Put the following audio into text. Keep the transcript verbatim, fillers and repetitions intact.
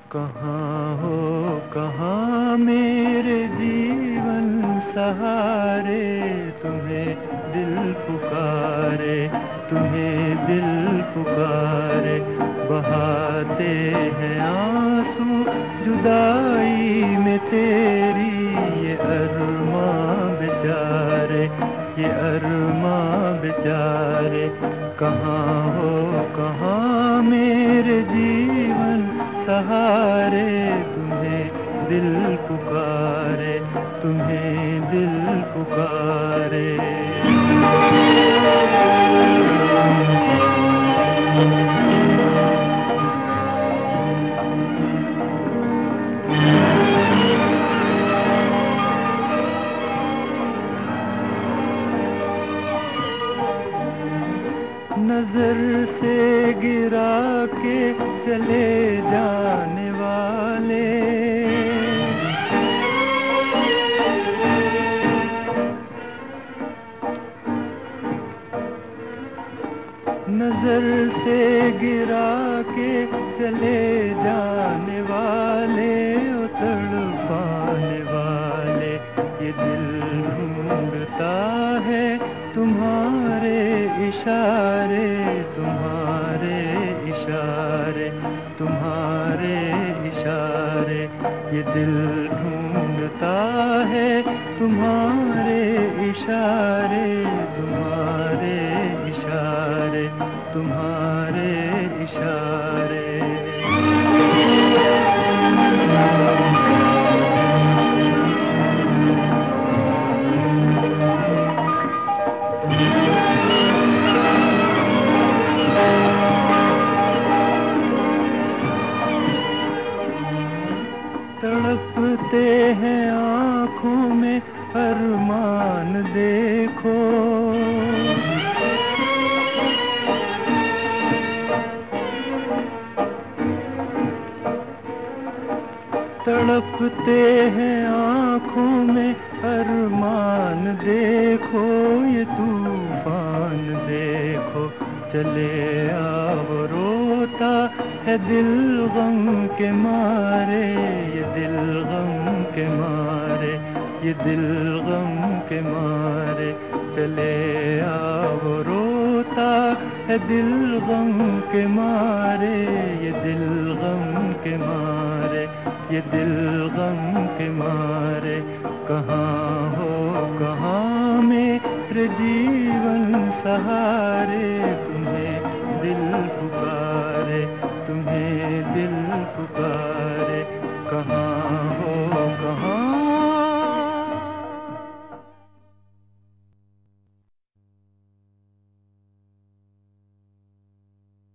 कहाँ हो कहाँ मेरे जीवन सहारे, तुम्हें दिल पुकारे, तुम्हें दिल पुकारे। बहाते हैं आंसू जुदाई में तेरी, ये अरमां बेचारे, ये अरमां बेचारे। कहाँ हो कहाँ मेरे जीवन सहारे, तुम्हें दिल पुकारे, तुम्हें दिल पुकारे। नजर से गिरा के चले जाने वाले, नजर से गिरा के चले जाने वाले, ओ तड़पाने वाले। ये दिल ढूंढता है तुम्हारे इशारे, तुम्हारे इशारे, तुम्हारे इशारे। ये दिल ढूंढता है तुम्हारे इशारे, तुम्हारे इशारे, तुम्हारे इशारे। तड़पते हैं आँखों में अरमान देखो, तड़पते हैं आँखों में अरमान देखो। ये तूफान देखो चले आओ, रोता है दिल गम के मारे, ये दिल गम के मारे, ये दिल गम के मारे। चले आओ रोता है दिल गम के मारे, ये दिल गम के मारे, ये दिल गम के मारे। कहाँ हो कहाँ मेरे जीवन सहारे, तुम्हें दिल पुकारे, तुम्हें दिल पुकारे। कहाँ